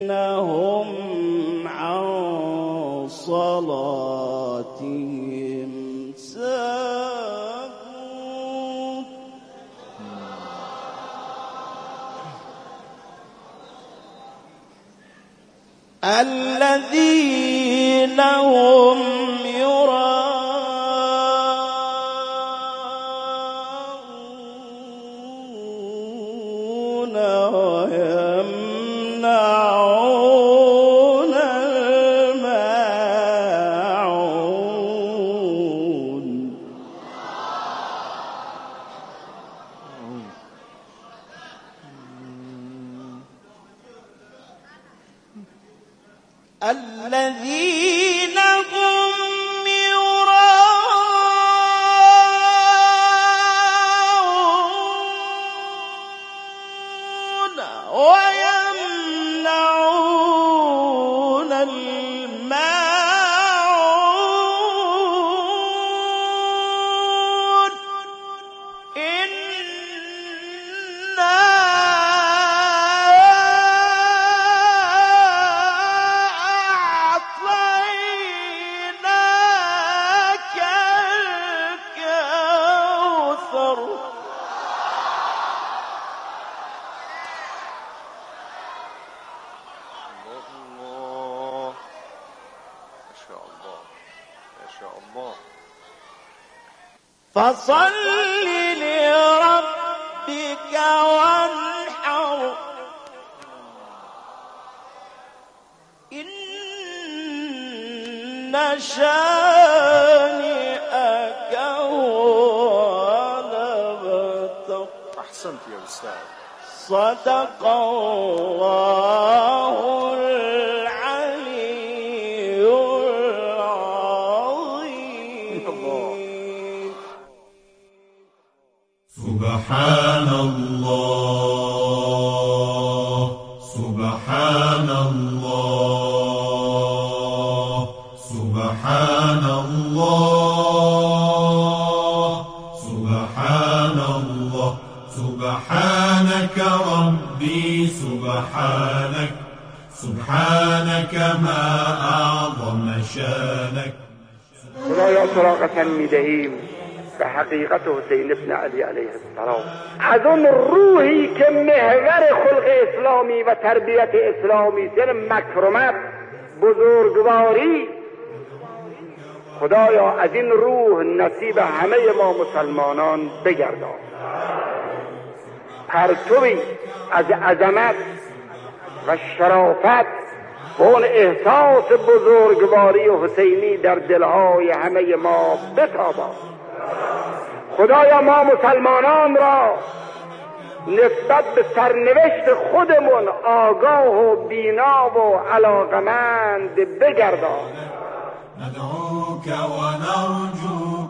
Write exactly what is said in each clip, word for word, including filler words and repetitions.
إنهم عن صلاتهم ساهون الذين هم يراءون ويمنعون الماعون الذين هم يراءون ويمنعون الماعون إنا أعطيناك الكوثر الله ما شاء الله ما شاء الله فصل لربك وانحر إن شانئك هو الأبتر. أحسنت يا أستاذ. صدق الله العلي العظيم. سبحان الله سبحان الله سبحان الله سبحان الله سبحانك ربي سبحانك سبحانك ما أعظم شانك. خدایا تو را قسم میدهیم به حقیقت حسین ابن علی علیه السلام، از اون روحی که محور خلق اسلامی و تربیت اسلامی سر مکرمت بزرگواری، خدایا از این روح نصیب همه ما مسلمانان بگردان. پرتوی از عظمت و شرافت و اون احساس بزرگواری و حسینی در دلهای همه ما بتاباد. خدایا ما مسلمانان را نسبت به سرنوشت خودمون آگاه و بینا و علاقمند بگردان. ندعوك ونرجو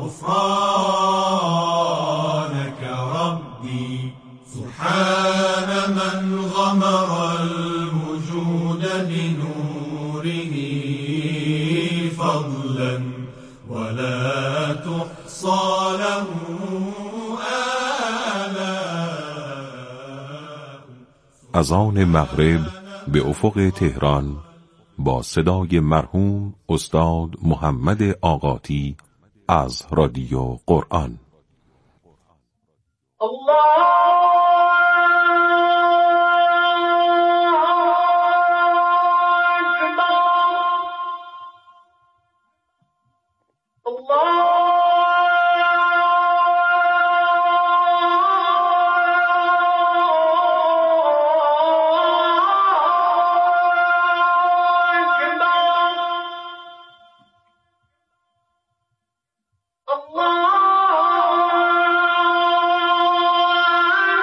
غفرانك ربي سبحان من غمر الوجود بنوره فضلا ولا تحصى له آلاء. اذان مغرب به افق تهران با صدای مرحوم استاد محمد آقاتی از رادیو قرآن. الله الله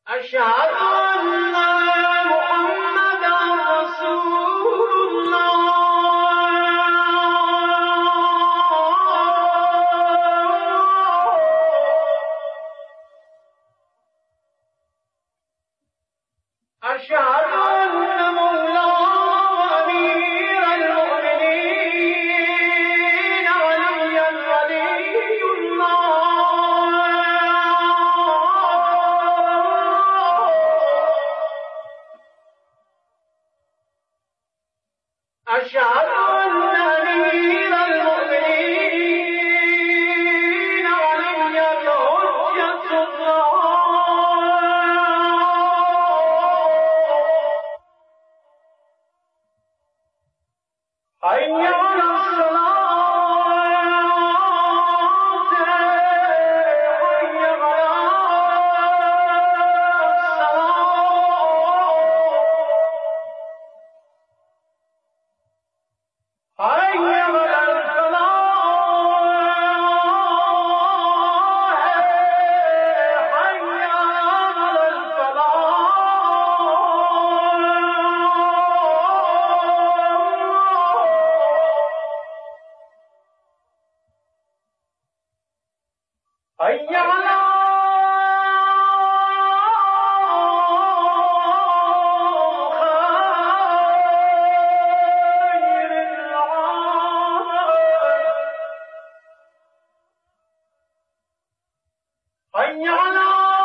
أشهد أن محمدا رسول الله أشهد أن مولانا وأمير المؤمنين عليا ولي الله أشهد أن أمير المؤمنين علي الحجة الله حي على الصلاة حي على الصلاة حي على الفلاح حي على الفلاح حي على خير العمل حي على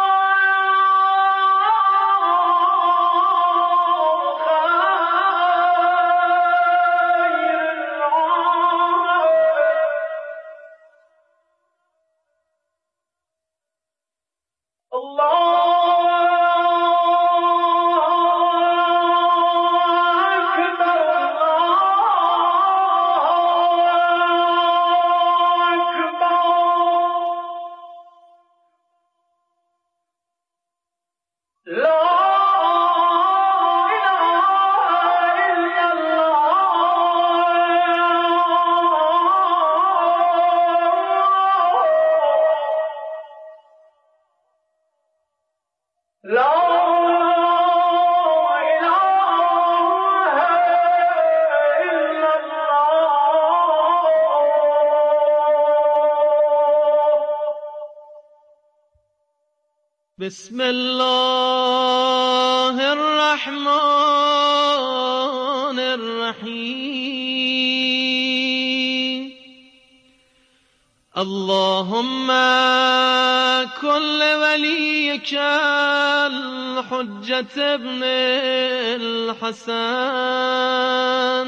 خير العمل لا إله إلا الله بسم الله الرحمن الرحيم اللهم كن لوليك الحجة ابن الحسن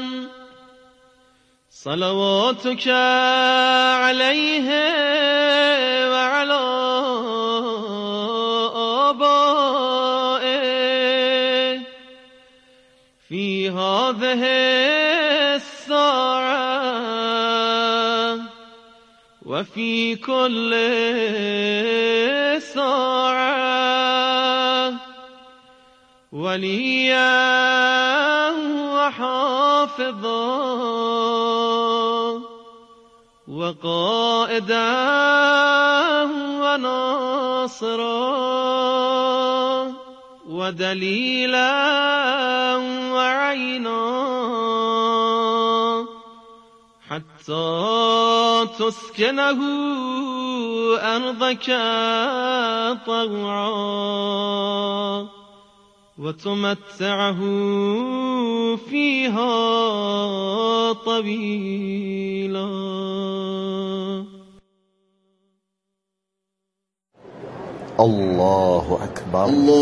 صلواتك عليه وعلى آبائه في هذه الساعة وفي كل ساعة وليا وحافظا وقائدا وناصرا ودليلا وعينا حتى تسكنه أرضك طوعا وتمتعه فيها طويلا. الله أكبر.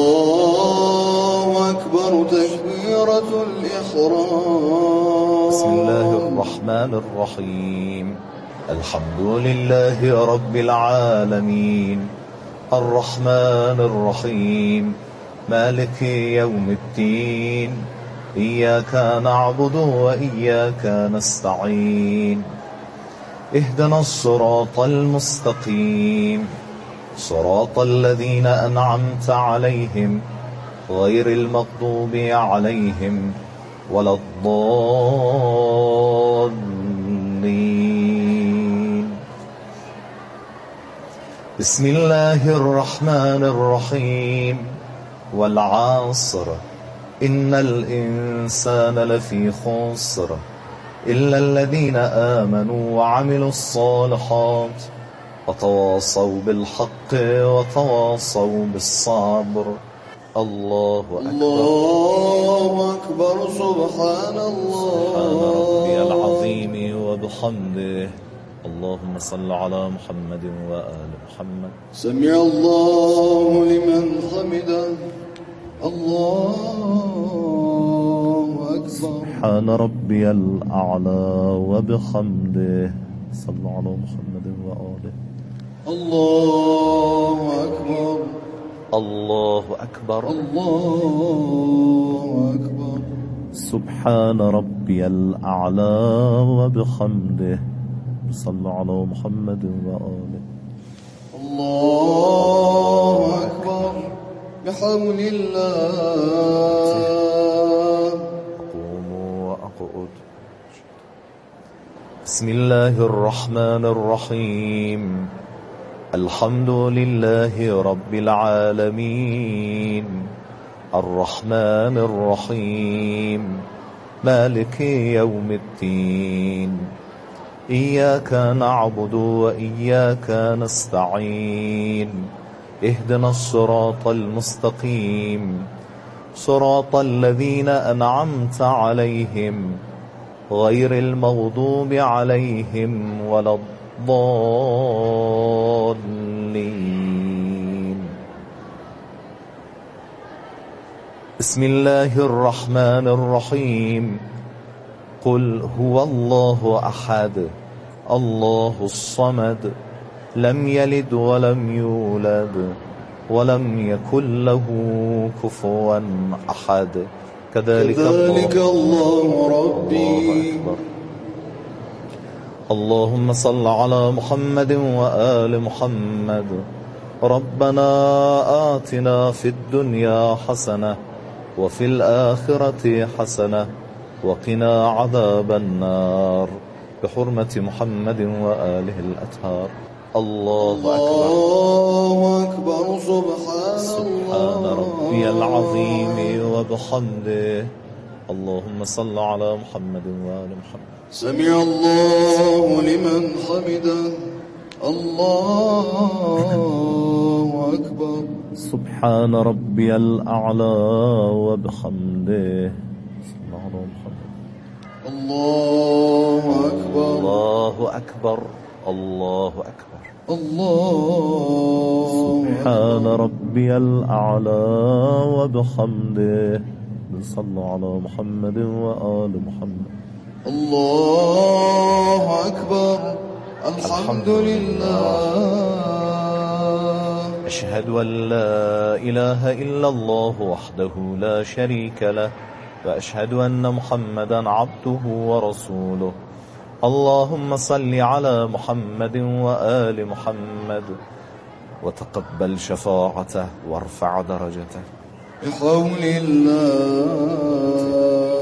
الله أكبر. تكبيرة الإحرام. بسم الله الرحمن الرحيم. الحمد لله رب العالمين الرحمن الرحيم مالك يوم الدين إياك نعبد وإياك نستعين اهدنا الصراط المستقيم صراط الذين أنعمت عليهم غير المغضوب عليهم ولا الضالين. بسم الله الرحمن الرحيم. والعصر إن الإنسان لفي خسر إلا الذين آمنوا وعملوا الصالحات وتواصوا بالحق وتواصوا بالصبر. الله أكبر. الله أكبر. سبحان الله. سبحان ربي العظيم وبحمده. اللهم صل على محمد وآل محمد. سمع الله لمن حمده. الله أكبر. سبحان ربي الأعلى وبحمده. صلوا على محمد وآله. الله أكبر. الله أكبر. الله أكبر. سبحان ربي الأعلى وبحمده. صلوا على محمد وآله. الله أكبر. بحول الله. قوموا وأقعد. بسم الله الرحمن الرحيم. الحمد لله رب العالمين الرحمن الرحيم مالك يوم الدين إياك نعبد وإياك نستعين اهدنا الصراط المستقيم صراط الذين أنعمت عليهم غير المغضوب عليهم ولا الضالين. بسم الله الرحمن الرحيم. قل هو الله أحد الله الصمد لم يلد ولم يولد ولم يكن له كفوا أحد. كذلك, كذلك الله ربي. الله أكبر. اللهم صل على محمد وآل محمد. ربنا آتنا في الدنيا حسنة وفي الآخرة حسنة وقنا عذاب النار بحرمة محمد وآله الأطهار. الله أكبر. الله أكبر. سبحان, سبحان ربي العظيم وبحمده. اللهم صل على محمد وآل محمد. سمع الله لمن حمده. الله أكبر. سبحان ربي الأعلى وبحمده. صلى على محمد. الله أكبر. الله أكبر. الله أكبر. الله سبحان ربي الأعلى وبحمده. صلوا على محمد وآل محمد. الله أكبر. الحمد لله. أشهد أن لا إله إلا الله وحده لا شريك له وأشهد أن محمدا عبده ورسوله. اللهم صل على محمد وآل محمد وتقبل شفاعته وارفع درجته بحول الله.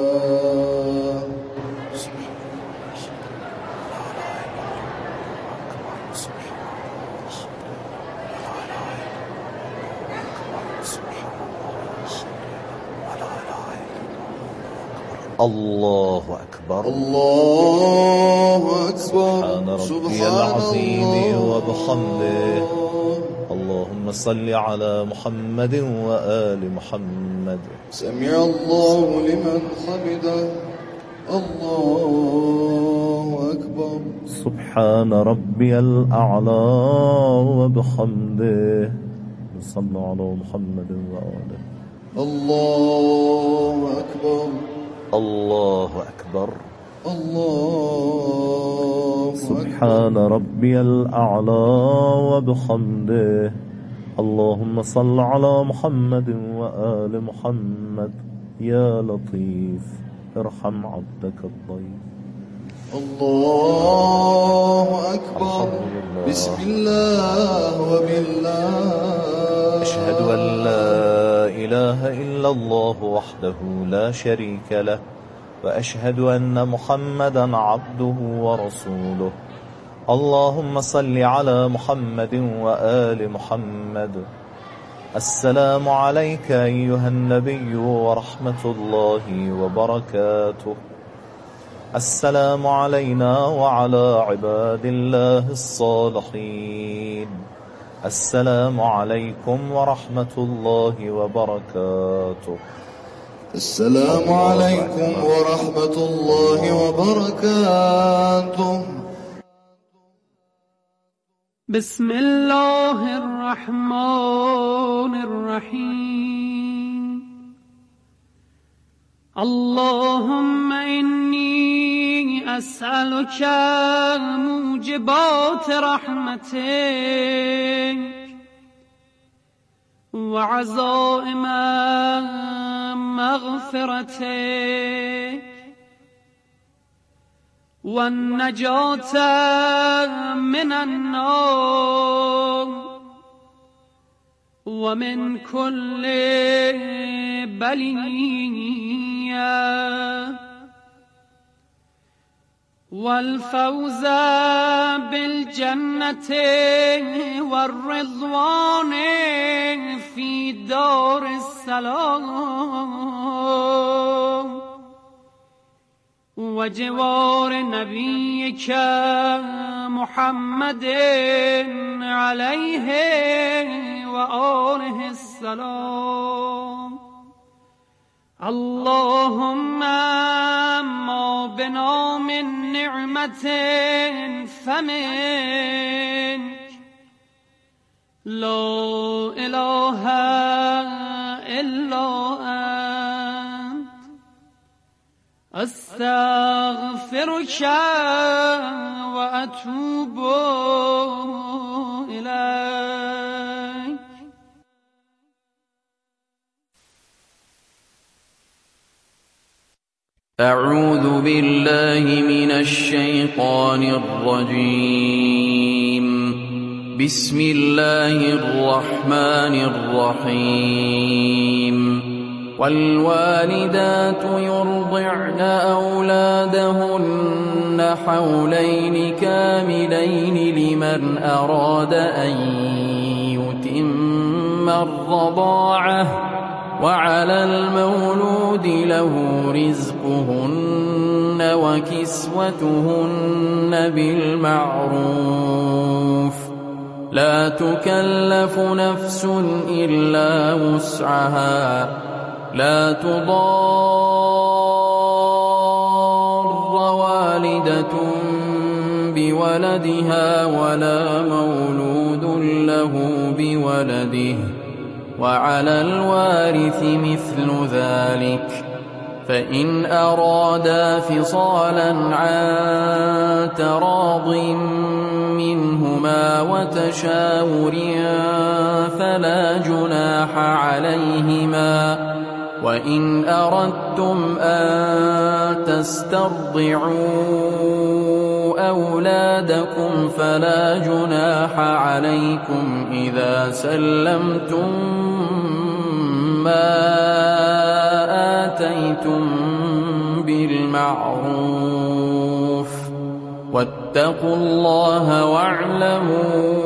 الله أكبر. الله أكبر. سبحان ربي العظيم وبحمده. اللهم صل على محمد وآل محمد. سمع الله لمن حمده. الله أكبر. سبحان ربي الأعلى وبحمده. صلوا على محمد وآله. الله أكبر. الله أكبر. الله سبحان ربي الأعلى وبحمده. اللهم صل على محمد وآل محمد. يا لطيف ارحم عبدك الضيف. الله أكبر. بسم الله وبالله. أشهد أن لا إله إلا الله وحده لا شريك له وأشهد أن محمدا عبده ورسوله. اللهم صل على محمد وآل محمد السلام عليك أيها النبي ورحمة الله وبركاته. السلام علينا وعلى عباد الله الصالحين. السلام عليكم ورحمة الله وبركاته. السلام عليكم ورحمة الله وبركاته. بسم الله الرحمن الرحيم. اللهم إني أسألك موجبات رحمتك وعزائم مغفرتك والنجاة من النار ومن كل بلية والفوز بالجنة والرضوان في دار السلام وجوار نبيك محمد عليه وآله السلام. اللهم ما بنا من نعمة فمنك لا إله إلا أنت أستغفرك وأتوب إليك. أعوذ بالله من الشيطان الرجيم. بسم الله الرحمن الرحيم. والوالدات يرضعن أولادهن حولين كاملين لمن أراد أن يتم الرضاعة وعلى المولود له رزقهن وكسوتهن بالمعروف لا تكلف نفس إلا وسعها لا تضار والدة بولدها ولا مولود له بولده وعلى الوارث مثل ذلك فإن أرادا فصالا عن تراض منهما وتشاور فلا جناح عليهما وإن أردتم أن تسترضعوا أولادكم فلا جناح عليكم إذا سلمتم ما آتيتم بالمعروف واتقوا الله واعلموا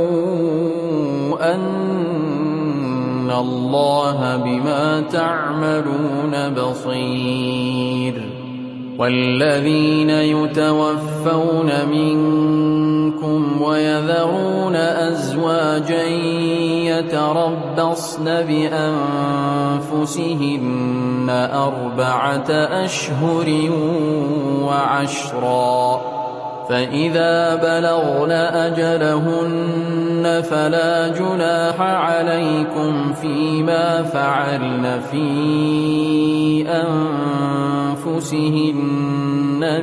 أن الله بما تعملون بصير. والذين يتوفون منكم ويذرون أزواجا يتربصن بأنفسهن أربعة أشهر وعشرا فإذا بلغن أجلهن فلا جناح عليكم فيما فعلن في أنفسهن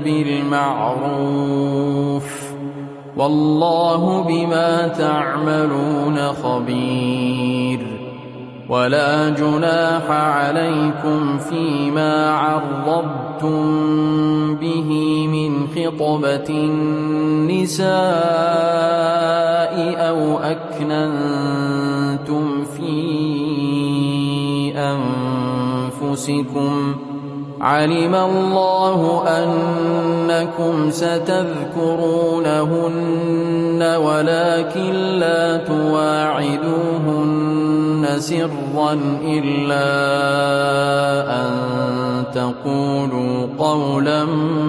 بالمعروف والله بما تعملون خبير. ولا جناح عليكم فيما عرضتم به من خطبة النساء أو أكننتم في أنفسكم علم الله أنكم ستذكرونهن ولكن لا تواعدوهن سرا إلا أن تقولوا قولا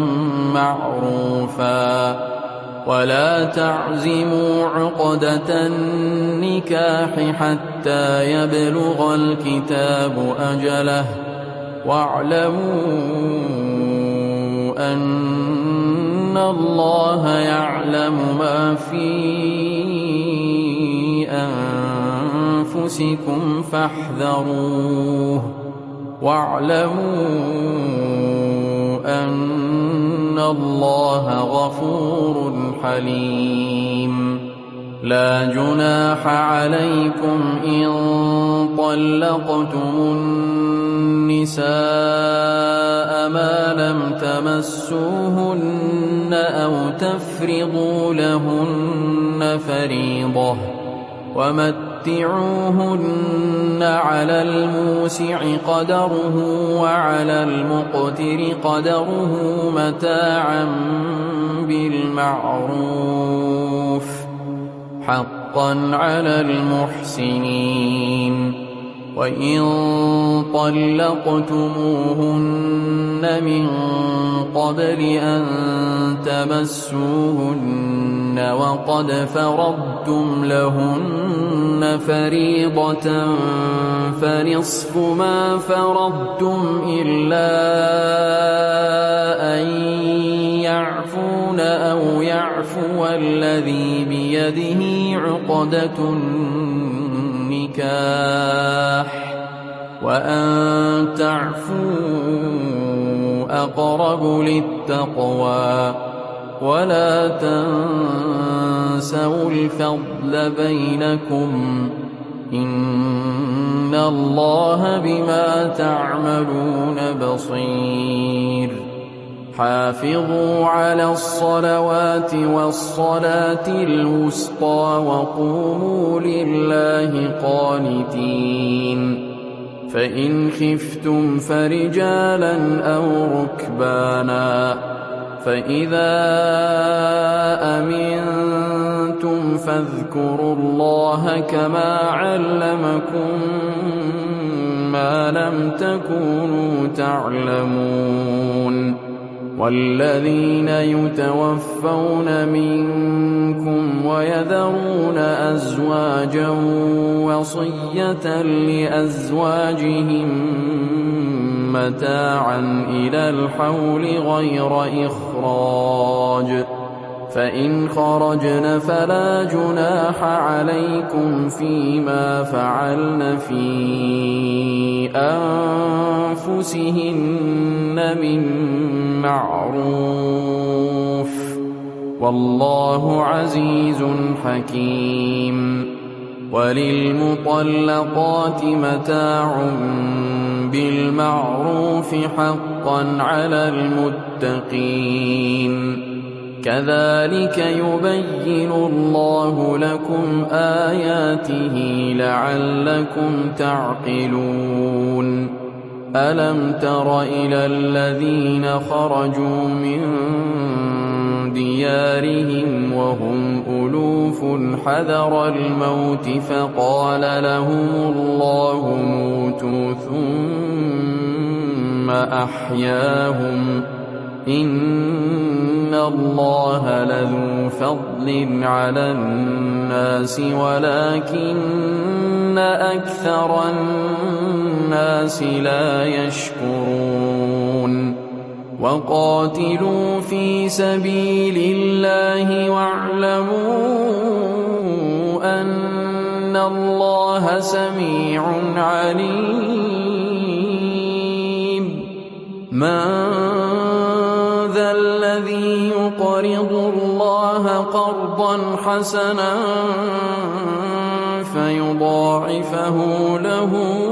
معروفا ولا تعزموا عقدة النكاح حتى يبلغ الكتاب أجله واعلموا أن الله يعلم ما في أنفسكم فاحذروه واعلموا أن الله غفور حليم لا جناح عليكم إن طلقتم النساء ما لم تمسوهن أو تفرضوا لهن فريضة ومتعوهن على الموسع قدره وعلى المقتر قدره متاعا بالمعروف حقا على المحسنين وإن طلقتموهن من قبل أن تمسوهن وقد فرضتم لهن فريضة فنصف ما فرضتم إلا أن يعفون أو يعفو الذي بيده عقدة النكاح وأن تعفوا أقرب للتقوى ولا تنسوا الفضل بينكم إن الله بما تعملون بصير حافظوا على الصلوات والصلاة الوسطى وقوموا لله قانتين فإن خفتم فرجالا أو ركبانا فإذا أمنتم فاذكروا الله كما علمكم ما لم تكونوا تعلمون والذين يتوفون منكم ويذرون أزواجا وصية لأزواجهم متاعا إلى الحول غير إخراج فإن خرجن فلا جناح عليكم فيما فعلن في أنفسهن من معروف والله عزيز حكيم وللمطلقات متاع بالمعروف حقا على المتقين كذلك يبين الله لكم آياته لعلكم تعقلون ألم تر إلى الذين خرجوا من ديارهم وهم ألوف حذر الموت فقال لهم الله موتوا ثم أحياهم إن الله لذو فضل على الناس ولكن أكثر الناس لا يشكرون وقاتلوا في سبيل الله واعلموا أن الله سميع عليم من ذا الذي يقرض الله قرضا حسنا فيضاعفه له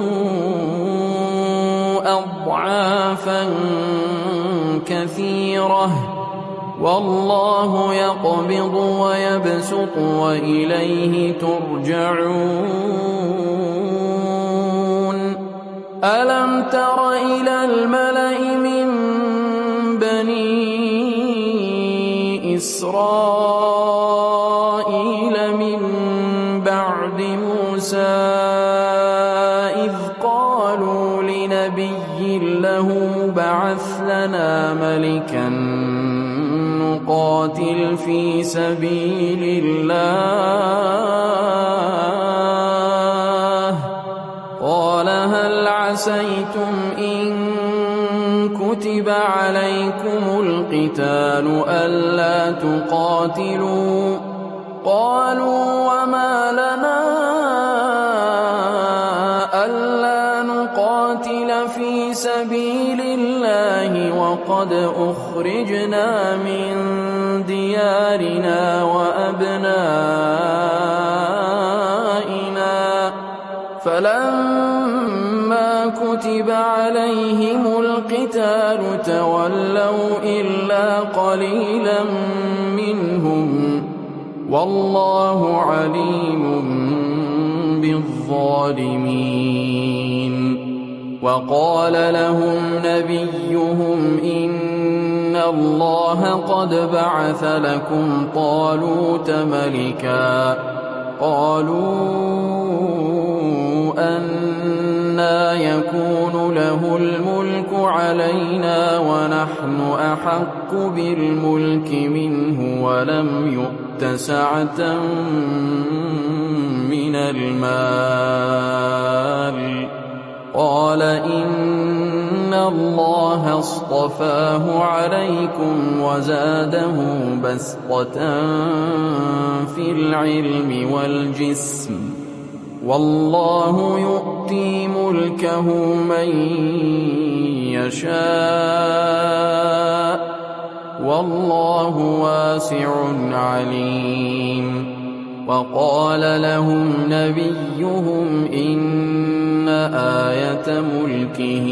أضعافا كثيرة والله يقبض ويبسط وإليه ترجعون ألم تر إلى الملأ من بني إسرائيل من بعد موسى إذ قالوا لنبي له ابعث لنا ملكا نقاتل في سبيل الله قال هل عسيتم إن كتب عليكم القتال ألا تقاتلوا قالوا وما لنا ألا نقاتل في سبيل الله وقد أخرجنا من ديارنا وأبنائنا فلما كتب عليهم القتال تولوا إلا قليلا منهم والله عليم بالظالمين وقال لهم نبيهم إن الله قد بعث لكم طالوت ملكا قالوا أنى يكون له الملك علينا ونحن أحق بالملك منه ولم يؤت سعة من المال قال إن الله اصطفاه عليكم وزاده بسطة في العلم والجسم والله يؤتي ملكه من يشاء والله واسع عليم وقال لهم نبيهم إن آية ملكه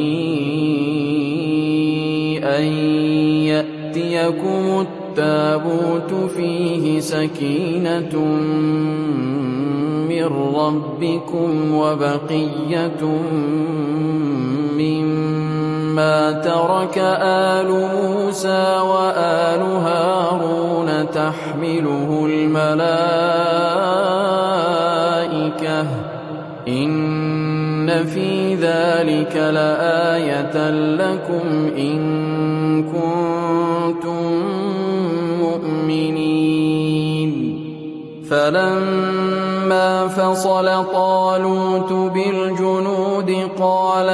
أن يأتيكم التابوت فيه سكينة من ربكم وبقية مما ترك آل موسى وآل هارون تحمله الملائكة إن في ذلك لآية لكم إن كنتم مؤمنين فلما فصل طالوت بالجنود قال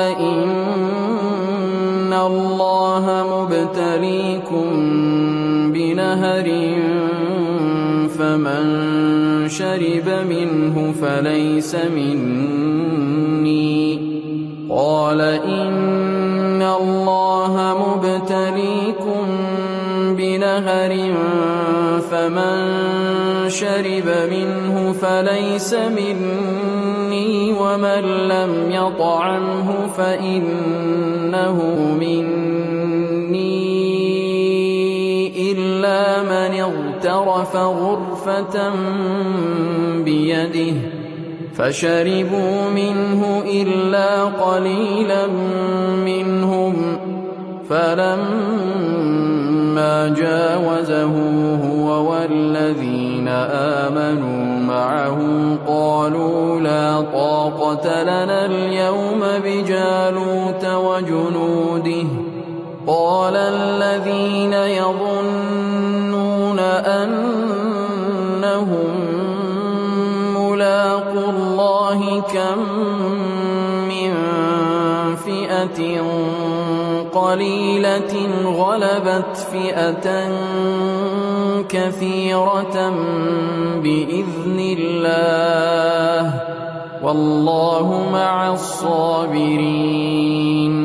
إن الله مبتليكم بنهر فمن شرب منه فليس مني قال إن الله مبتليكم بنهر فمن شرب منه فليس مني ومن لم يطعمه فإنه مني إلا من اغترف غرفة بيده فشربوا منه إلا قليلا منهم فلما جاوزه هو والذين آمنوا معه قالوا لا طاقة لنا اليوم بجالوت وجنوده قال الذين يظنون أنهم ملاقو الله كم من فئة قليلة غلبت فئة كثيرة بإذن الله والله مع الصابرين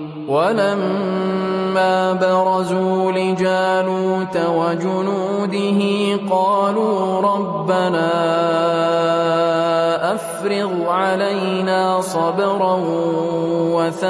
ولما برزوا لجالوت وجنوده قالوا ربنا أفرغ علينا صبرا وثبت